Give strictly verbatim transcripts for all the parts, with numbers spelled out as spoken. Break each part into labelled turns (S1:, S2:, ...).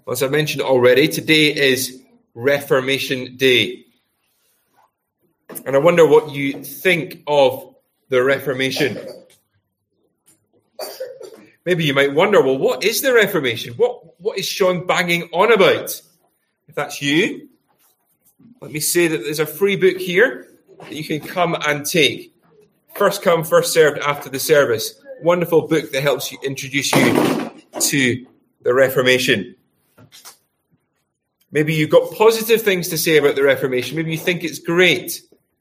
S1: As I mentioned already, today is Reformation Day. And I wonder what you think of the Reformation. Maybe you might wonder, well, what is the Reformation? What, what is Sean banging on about? If that's you, let me say that there's a free book here that you can come and take. First come, first served after the service. Wonderful book that helps you introduce you to the Reformation. Maybe you've got positive things to say about the Reformation. Maybe you think it's great.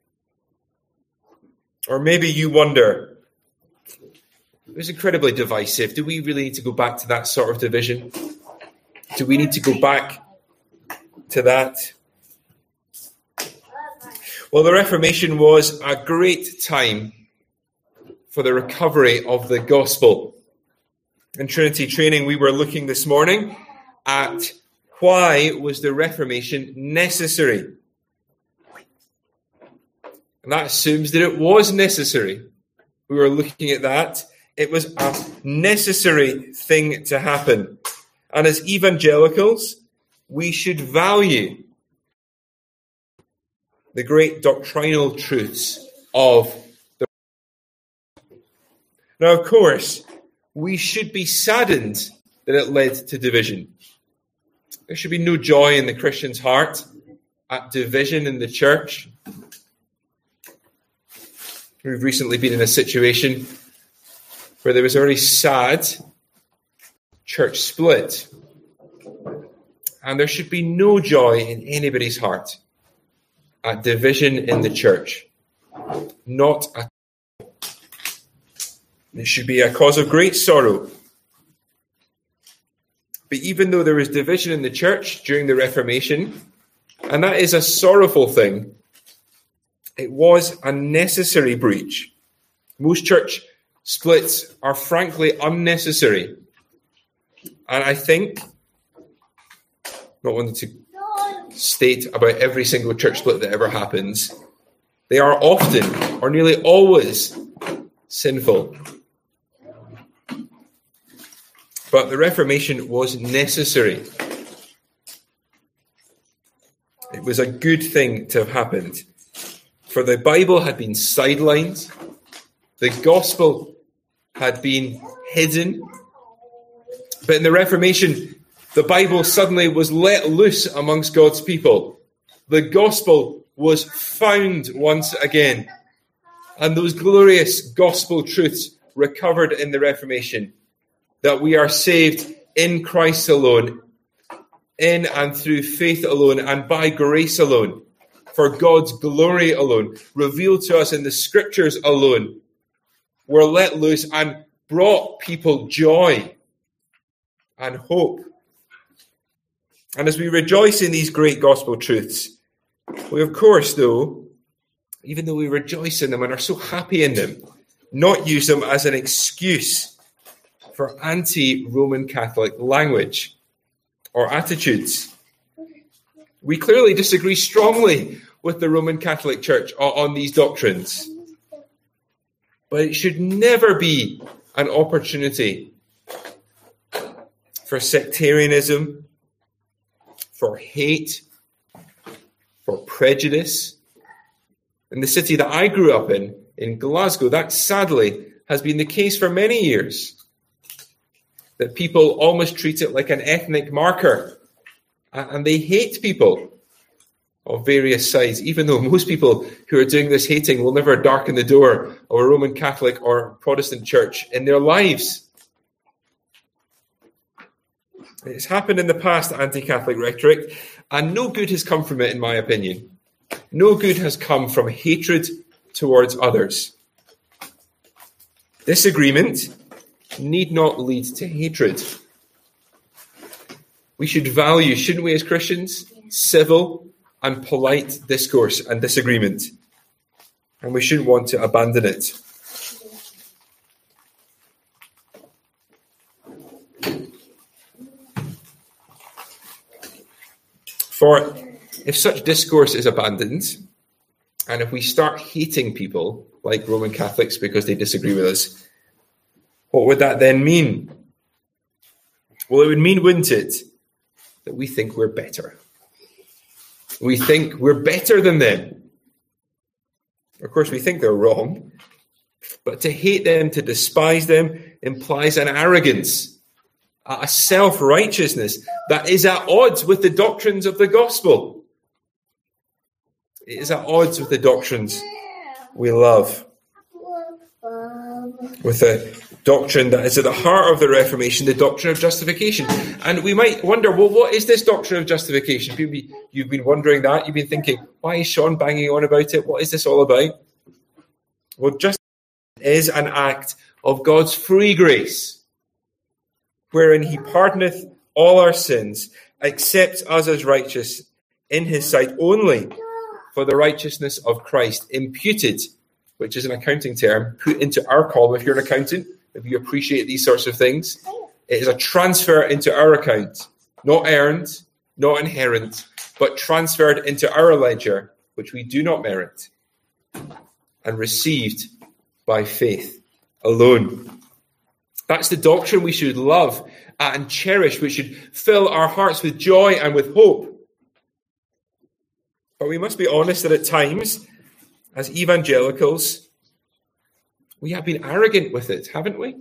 S1: Or maybe you wonder, it was incredibly divisive. Do we really need to go back to that sort of division? Do we need to go back to that? Well, the Reformation was a great time for the recovery of the gospel. In Trinity Training, we were looking this morning at why was the Reformation necessary? And that assumes that it was necessary. We were looking at that. It was a necessary thing to happen. And as evangelicals, we should value the great doctrinal truths of the... Now, of course, we should be saddened that it led to division. There should be no joy in the Christian's heart at division in the church. We've recently been in a situation where there was a very sad church split. And there should be no joy in anybody's heart at division in the church. Not at all. It should be a cause of great sorrow. But even though there was division in the church during the Reformation, and that is a sorrowful thing, it was a necessary breach. Most church splits are frankly unnecessary. And I think, not wanting to state about every single church split that ever happens, they are often, or nearly always, sinful. But the Reformation was necessary. It was a good thing to have happened. For the Bible had been sidelined. The gospel had been hidden. But in the Reformation, the Bible suddenly was let loose amongst God's people. The gospel was found once again. And those glorious gospel truths recovered in the Reformation. That we are saved in Christ alone, in and through faith alone, and by grace alone, for God's glory alone, revealed to us in the scriptures alone, were let loose and brought people joy and hope. And as we rejoice in these great gospel truths, we of course, though, even though we rejoice in them and are so happy in them, not use them as an excuse for anti-Roman Catholic language or attitudes. We clearly disagree strongly with the Roman Catholic Church on these doctrines. But it should never be an opportunity for sectarianism, for hate, for prejudice. In the city that I grew up in, in Glasgow, that sadly has been the case for many years. That people almost treat it like an ethnic marker. And they hate people of various sides, even though most people who are doing this hating will never darken the door of a Roman Catholic or Protestant church in their lives. It's happened in the past, anti-Catholic rhetoric, and no good has come from it, in my opinion. No good has come from hatred towards others. Disagreement need not lead to hatred. We should value, shouldn't we as Christians, civil and polite discourse and disagreement. And we shouldn't want to abandon it. For if such discourse is abandoned, and if we start hating people like Roman Catholics because they disagree with us, what would that then mean? Well, it would mean, wouldn't it, that we think we're better. We think we're better than them. Of course, we think they're wrong, but to hate them, to despise them, implies an arrogance, a self-righteousness that is at odds with the doctrines of the gospel. It is at odds with the doctrines we love. With a doctrine that is at the heart of the Reformation, the doctrine of justification. And we might wonder, well, what is this doctrine of justification? You've been wondering that. You've been thinking, why is Sean banging on about it? What is this all about? Well, justification is an act of God's free grace, wherein he pardoneth all our sins, accepts us as righteous in his sight only for the righteousness of Christ, imputed, which is an accounting term, put into our column. If you're an accountant, if you appreciate these sorts of things, it is a transfer into our account, not earned, not inherent, but transferred into our ledger, which we do not merit, and received by faith alone. That's the doctrine we should love and cherish, which should fill our hearts with joy and with hope. But we must be honest that at times, as evangelicals, we have been arrogant with it, haven't we?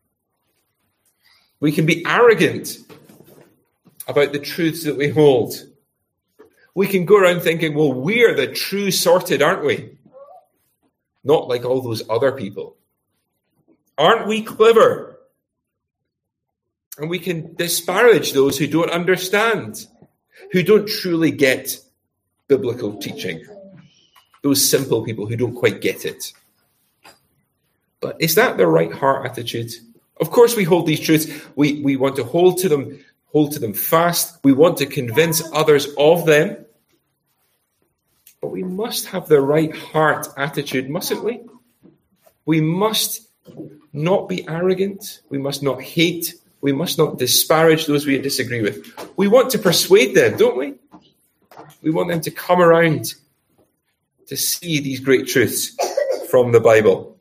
S1: We can be arrogant about the truths that we hold. We can go around thinking, well, we're the true sorted, aren't we? Not like all those other people. Aren't we clever? And we can disparage those who don't understand, who don't truly get biblical teaching. Those simple people who don't quite get it. But is that the right heart attitude? Of course we hold these truths. We, we want to hold to them, hold to them fast. We want to convince others of them. But we must have the right heart attitude, mustn't we? We must not be arrogant. We must not hate. We must not disparage those we disagree with. We want to persuade them, don't we? We want them to come around to see these great truths from the Bible.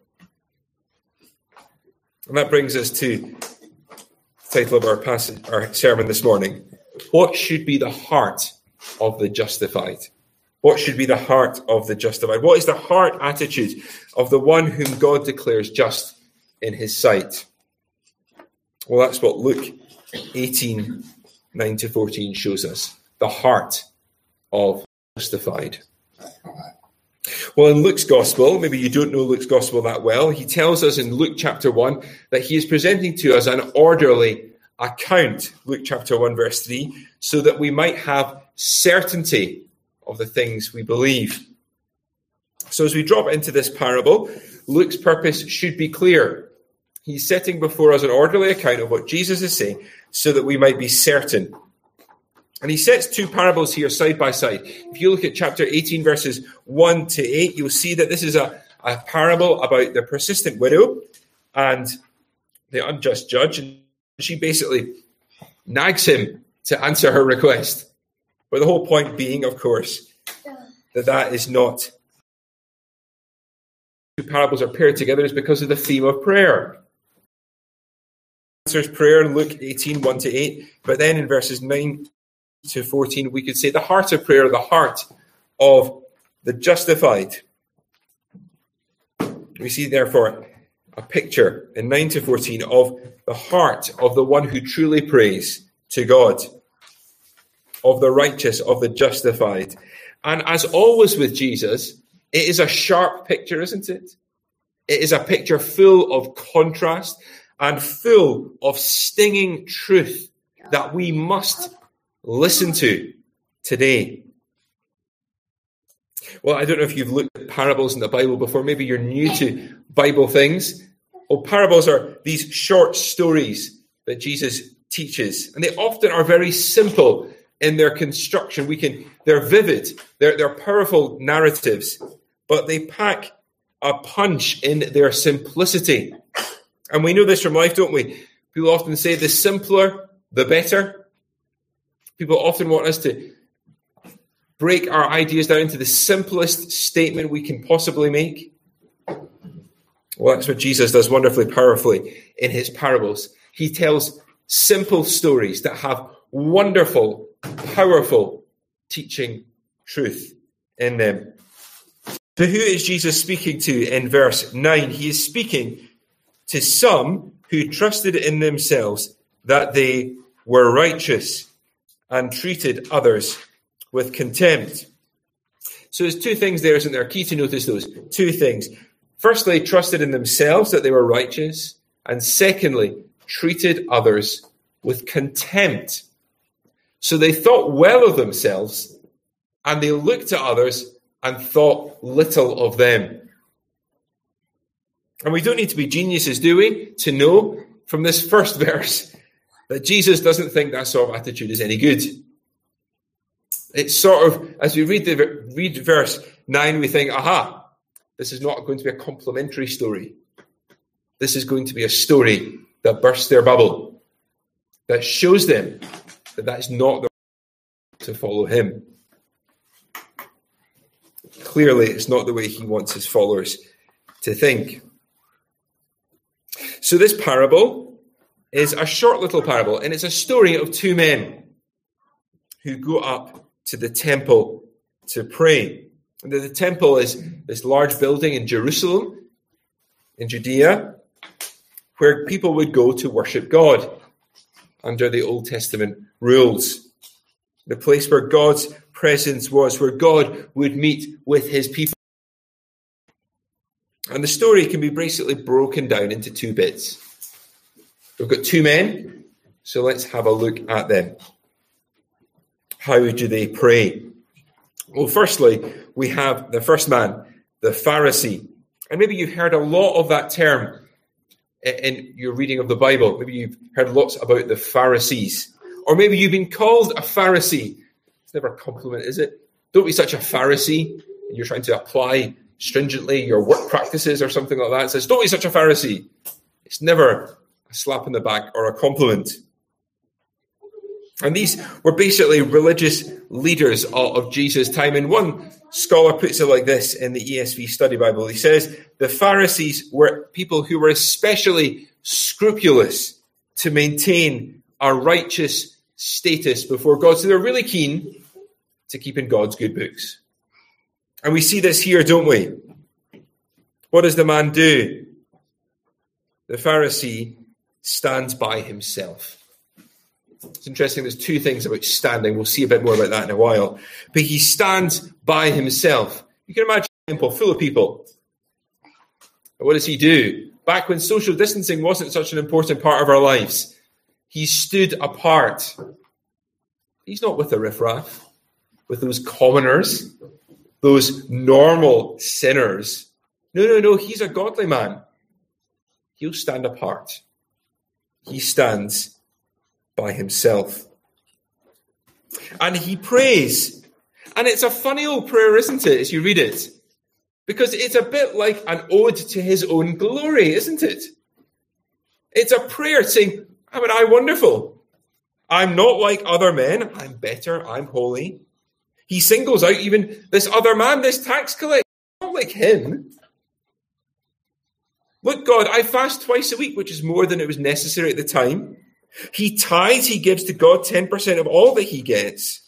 S1: And that brings us to the title of our passage, our sermon this morning. What should be the heart of the justified? What should be the heart of the justified? What is the heart attitude of the one whom God declares just in his sight? Well, that's what Luke eighteen, nine to fourteen shows us. The heart of justified. Well, in Luke's gospel, maybe you don't know Luke's gospel that well, he tells us in Luke chapter one that he is presenting to us an orderly account, Luke chapter one, verse three, so that we might have certainty of the things we believe. So as we drop into this parable, Luke's purpose should be clear. He's setting before us an orderly account of what Jesus is saying so that we might be certain. And he sets two parables here side by side. If you look at chapter eighteen, verses one to eight, you'll see that this is a, a parable about the persistent widow and the unjust judge. And she basically nags him to answer her request. But the whole point being, of course, that that is not. Two parables are paired together is because of the theme of prayer. Answers prayer in Luke eighteen, one to eight. But then in verses nine to fourteen, we could say the heart of prayer, the heart of the justified. We see, therefore, a picture in nine to fourteen of the heart of the one who truly prays to God, of the righteous, of the justified. And as always with Jesus, it is a sharp picture, isn't it? It is a picture full of contrast and full of stinging truth that we must listen to today. Well, I don't know if you've looked at parables in the Bible before. Maybe you're new to Bible things. Well, parables are these short stories that Jesus teaches, and they often are very simple in their construction. We can, they're vivid, they're, they're powerful narratives, but they pack a punch in their simplicity. And we know this from life, don't we? People often say the simpler, the better. People often want us to break our ideas down into the simplest statement we can possibly make. Well, that's what Jesus does wonderfully, powerfully in his parables. He tells simple stories that have wonderful powerful teaching truth in them. So who is Jesus speaking to in verse nine? He is speaking to some who trusted in themselves that they were righteous and treated others with contempt. So there's two things there, isn't there? Key to notice those two things. Firstly, trusted in themselves that they were righteous. And secondly, treated others with contempt. So they thought well of themselves and they looked at others and thought little of them. And we don't need to be geniuses, do we, to know from this first verse that Jesus doesn't think that sort of attitude is any good. It's sort of, as we read the read verse nine, we think, aha, this is not going to be a complimentary story. This is going to be a story that bursts their bubble, that shows them that that is not the way to follow him. Clearly, it's not the way he wants his followers to think. So this parable is a short little parable, and it's a story of two men who go up to the temple to pray. And the temple is this large building in Jerusalem, in Judea, where people would go to worship God under the Old Testament rules. The place where God's presence was, where God would meet with his people. And the story can be basically broken down into two bits. We've got two men, so let's have a look at them. How do they pray? Well, firstly, we have the first man, the Pharisee. And maybe you've heard a lot of that term in your reading of the Bible. Maybe you've heard lots about the Pharisees. Or maybe you've been called a Pharisee. It's never a compliment, is it? Don't be such a Pharisee. You're trying to apply stringently your work practices or something like that. It says, don't be such a Pharisee. It's never a slap in the back or a compliment. And these were basically religious leaders of Jesus' time. And one scholar puts it like this in the E S V Study Bible. He says, the Pharisees were people who were especially scrupulous to maintain a righteous status before God. So they're really keen to keep in God's good books. And we see this here, don't we? What does the man do? The Pharisee stands by himself. It's interesting, there's two things about standing. We'll see a bit more about that in a while. But he stands by himself. You can imagine a temple full of people. And what does he do? Back when social distancing wasn't such an important part of our lives, he stood apart. He's not with the riffraff, with those commoners, those normal sinners. No, no, no, he's a godly man. He'll stand apart. He stands by himself. And he prays. And it's a funny old prayer, isn't it, as you read it? Because it's a bit like an ode to his own glory, isn't it? It's a prayer saying, haven't I wonderful? I'm not like other men. I'm better. I'm holy. He singles out even this other man, this tax collector. Not like him. Look, God, I fast twice a week, which is more than it was necessary at the time. He tithes, he gives to God ten percent of all that he gets.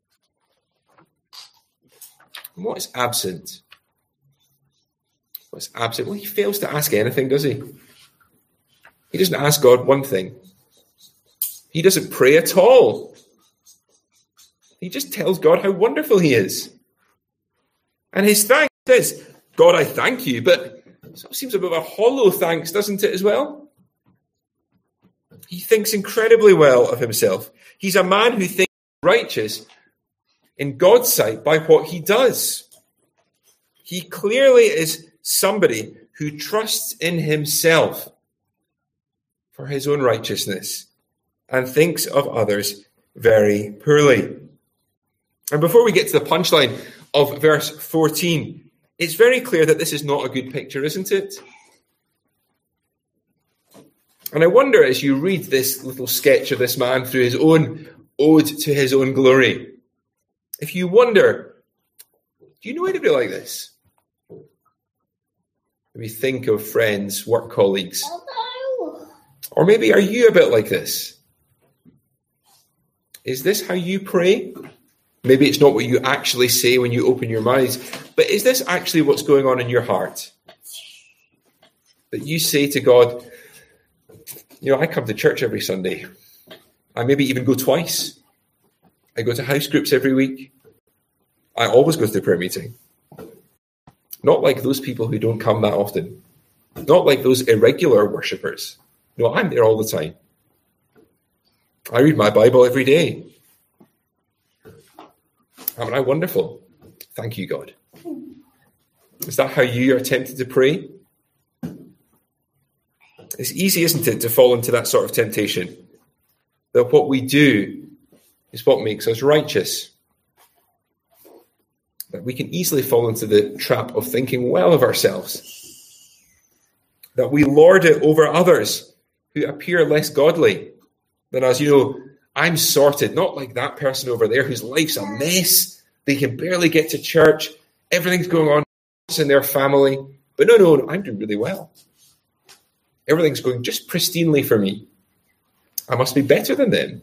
S1: And what is absent? What's absent? Well, he fails to ask anything, does he? He doesn't ask God one thing. He doesn't pray at all. He just tells God how wonderful he is. And his thanks is, God, I thank you, but it sort of seems a bit of a hollow thanks, doesn't it, as well? He thinks incredibly well of himself. He's a man who thinks righteous in God's sight by what he does. He clearly is somebody who trusts in himself for his own righteousness and thinks of others very poorly. And before we get to the punchline of verse fourteen, it's very clear that this is not a good picture, isn't it? And I wonder, as you read this little sketch of this man through his own ode to his own glory, if you wonder, do you know anybody like this? Maybe think of friends, work colleagues. Or maybe are you a bit like this? Is this how you pray? Maybe it's not what you actually say when you open your mouth, but is this actually what's going on in your heart? That you say to God, you know, I come to church every Sunday. I maybe even go twice. I go to house groups every week. I always go to the prayer meeting. Not like those people who don't come that often. Not like those irregular worshippers. No, I'm there all the time. I read my Bible every day. Aren't I wonderful? Thank you, God. Is that how you are tempted to pray? It's easy, isn't it, to fall into that sort of temptation? That what we do is what makes us righteous. That we can easily fall into the trap of thinking well of ourselves. That we lord it over others who appear less godly than us. You know, I'm sorted, not like that person over there whose life's a mess. They can barely get to church. Everything's going on in their family. But no, no, no, I'm doing really well. Everything's going just pristinely for me. I must be better than them.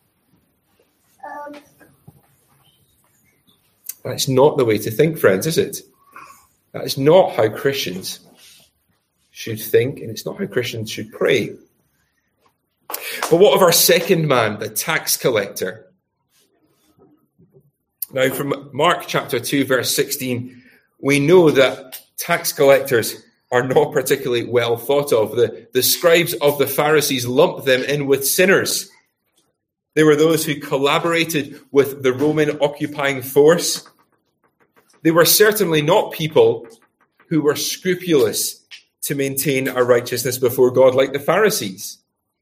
S1: That's not the way to think, friends, is it? That is not how Christians should think, and it's not how Christians should pray. But what of our second man, the tax collector? Now, from Mark chapter two, verse sixteen, we know that tax collectors are not particularly well thought of. The, the scribes of the Pharisees lumped them in with sinners. They were those who collaborated with the Roman occupying force. They were certainly not people who were scrupulous to maintain a righteousness before God like the Pharisees.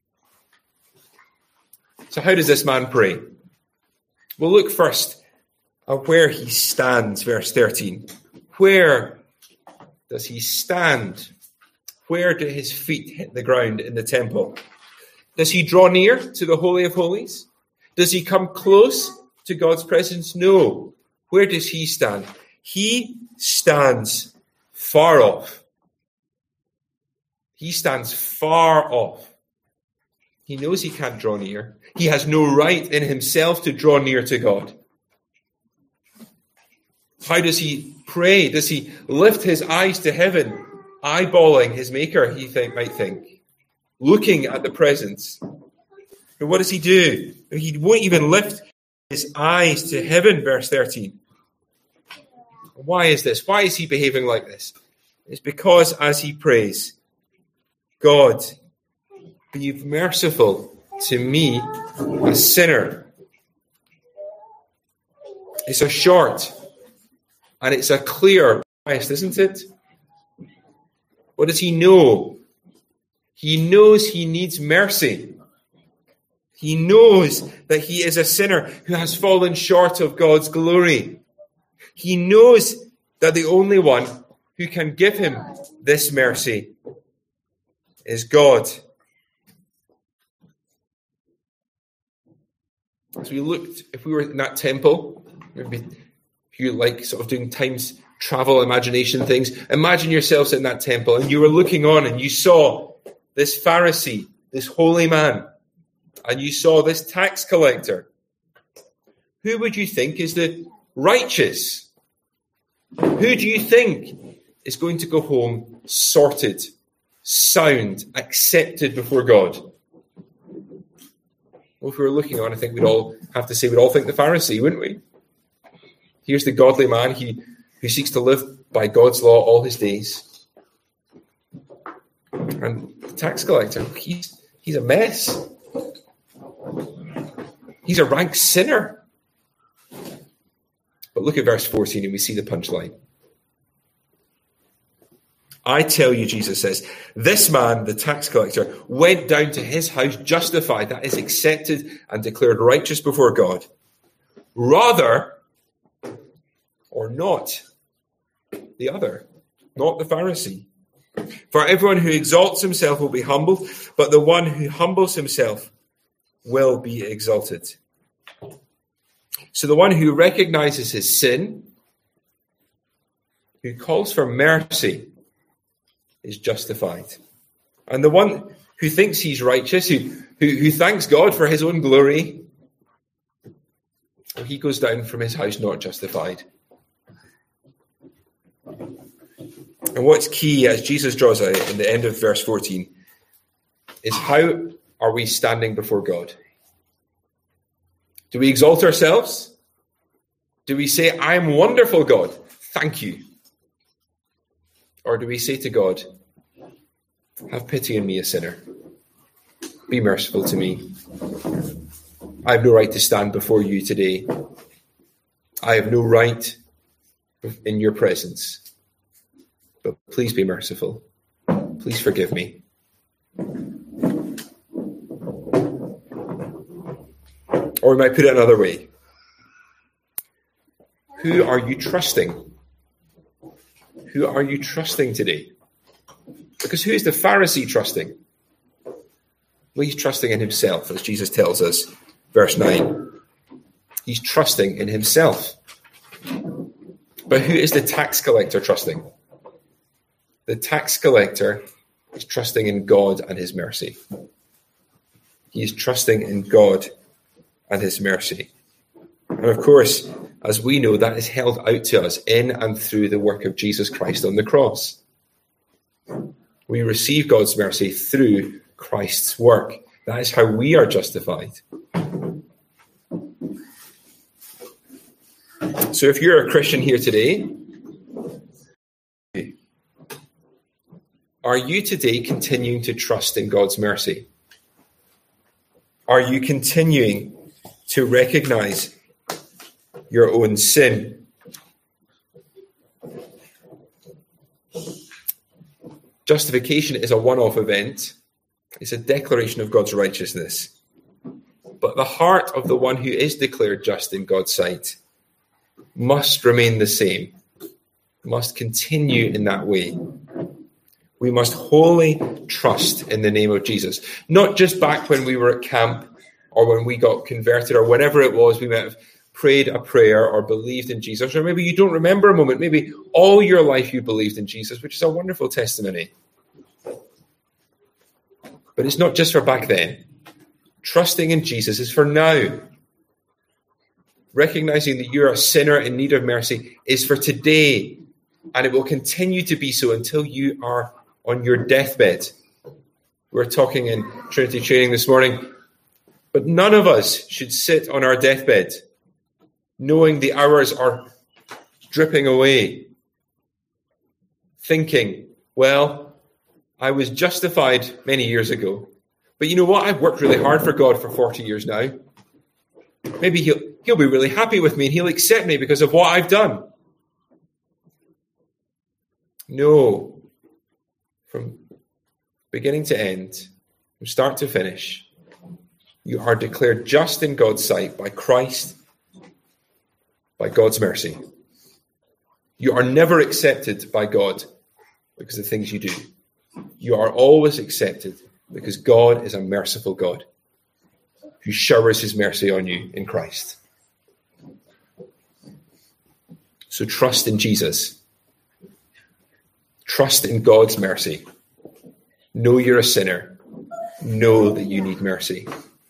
S1: So how does this man pray? We'll look first at where he stands, verse thirteen. Where does he stand? Where do his feet hit the ground in the temple? Does he draw near to the Holy of Holies? Does he come close to God's presence? No. Where does he stand? He stands far off. He stands far off. He knows he can't draw near. He has no right in himself to draw near to God. How does he pray? Does he lift his eyes to heaven, eyeballing his maker, he think, might think, looking at the presence? And what does he do? He won't even lift his eyes to heaven, verse thirteen. Why is this? Why is he behaving like this? It's because as he prays, God, be merciful to me, a sinner. It's a short and it's a clear request, isn't it? What does he know? He knows he needs mercy. He knows that he is a sinner who has fallen short of God's glory. He knows that the only one who can give him this mercy is God. As we looked, if we were in that temple, maybe if you like sort of doing times travel imagination things, imagine yourselves in that temple and you were looking on and you saw this Pharisee, this holy man, and you saw this tax collector. Who would you think is the righteous? Who do you think is going to go home sorted, sound, accepted before God? Well, if we were looking on, I think we'd all have to say we'd all think the Pharisee, wouldn't we? Here's the godly man he, who seeks to live by God's law all his days. And the tax collector, he's, he's a mess. He's a rank sinner. But look at verse fourteen and we see the punchline. I tell you, Jesus says, this man, the tax collector, went down to his house justified, that is, accepted and declared righteous before God, rather, or not, the other, not the Pharisee. For everyone who exalts himself will be humbled, but the one who humbles himself will be exalted. So the one who recognizes his sin, who calls for mercy, is justified. And the one who thinks he's righteous, who, who, who thanks God for his own glory, Well, he goes down from his house not justified. And what's key, as Jesus draws out in the end of verse fourteen, is how are we standing before God? Do we exalt ourselves? Do we say, I am wonderful, God, thank you? Or do we say to God, have pity on me, a sinner. Be merciful to me. I have no right to stand before you today. I have no right in your presence. But please be merciful. Please forgive me. Or we might put it another way. Who are you trusting? Who are you trusting today? Because who is the Pharisee trusting? Well, he's trusting in himself, as Jesus tells us, verse nine. He's trusting in himself. But who is the tax collector trusting? The tax collector is trusting in God and his mercy. He is trusting in God and his mercy. And of course, as we know, that is held out to us in and through the work of Jesus Christ on the cross. We receive God's mercy through Christ's work. That is how we are justified. So if you're a Christian here today, are you today continuing to trust in God's mercy? Are you continuing to recognize your own sin? Justification is a one-off event. It's a declaration of God's righteousness. But the heart of the one who is declared just in God's sight must remain the same, must continue in that way. We must wholly trust in the name of Jesus. Not just back when we were at camp or when we got converted or whenever it was we might have prayed a prayer or believed in Jesus. Or maybe you don't remember a moment. Maybe all your life you believed in Jesus, which is a wonderful testimony. But it's not just for back then. Trusting in Jesus is for now. Recognizing that you're a sinner in need of mercy is for today. And it will continue to be so until you are on your deathbed. We were talking in Trinity training this morning. But none of us should sit on our deathbed knowing the hours are dripping away, thinking, well, I was justified many years ago. But you know what? I've worked really hard for God for forty years now. Maybe he'll, he'll be really happy with me and he'll accept me because of what I've done. No. From beginning to end, from start to finish, you are declared just in God's sight by Christ, by God's mercy. You are never accepted by God because of the things you do. You are always accepted because God is a merciful God who showers his mercy on you in Christ. So trust in Jesus. Trust in God's mercy. Know you're a sinner. Know that you need mercy.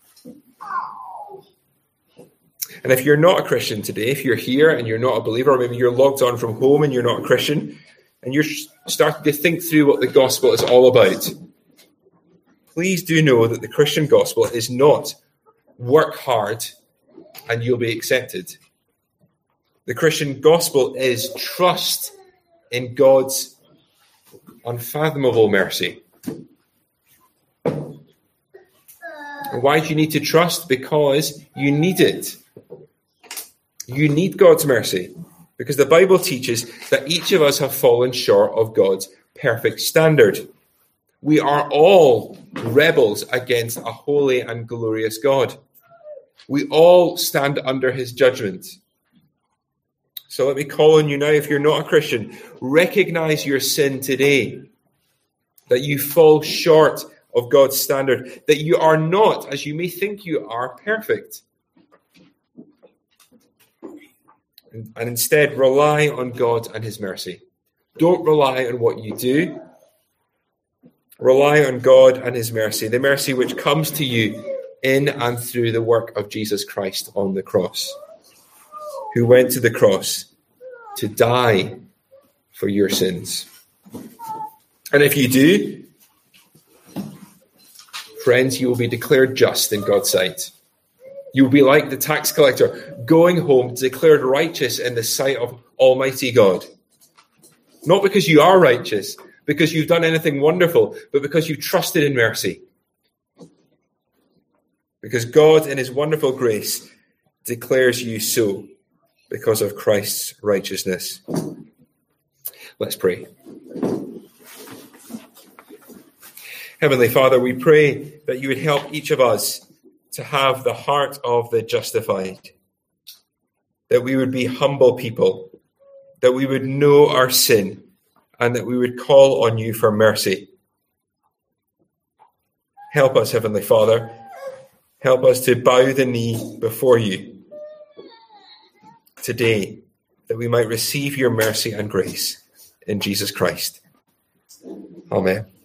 S1: And if you're not a Christian today, if you're here and you're not a believer, or maybe you're logged on from home and you're not a Christian, and you're starting to think through what the gospel is all about, please do know that the Christian gospel is not work hard and you'll be accepted. The Christian gospel is trust in God's unfathomable mercy. And why do you need to trust? Because you need it. You need God's mercy because the Bible teaches that each of us have fallen short of God's perfect standard. We are all rebels against a holy and glorious God. We all stand under his judgment. So let me call on you now, if you're not a Christian, recognize your sin today, that you fall short of God's standard, that you are not, as you may think you are, perfect. And instead, rely on God and his mercy. Don't rely on what you do. Rely on God and his mercy, the mercy which comes to you in and through the work of Jesus Christ on the cross. who went to the cross to die for your sins. And if you do, friends, you will be declared just in God's sight. You will be like the tax collector, going home declared righteous in the sight of Almighty God. Not because you are righteous, because you've done anything wonderful, but because you trusted in mercy. Because God, in his wonderful grace, declares you so because of Christ's righteousness. Let's pray. Heavenly Father, we pray that you would help each of us to have the heart of the justified, that we would be humble people, that we would know our sin, and that we would call on you for mercy. Help us, Heavenly Father. Help us to bow the knee before you today, that we might receive your mercy and grace in Jesus Christ. Amen.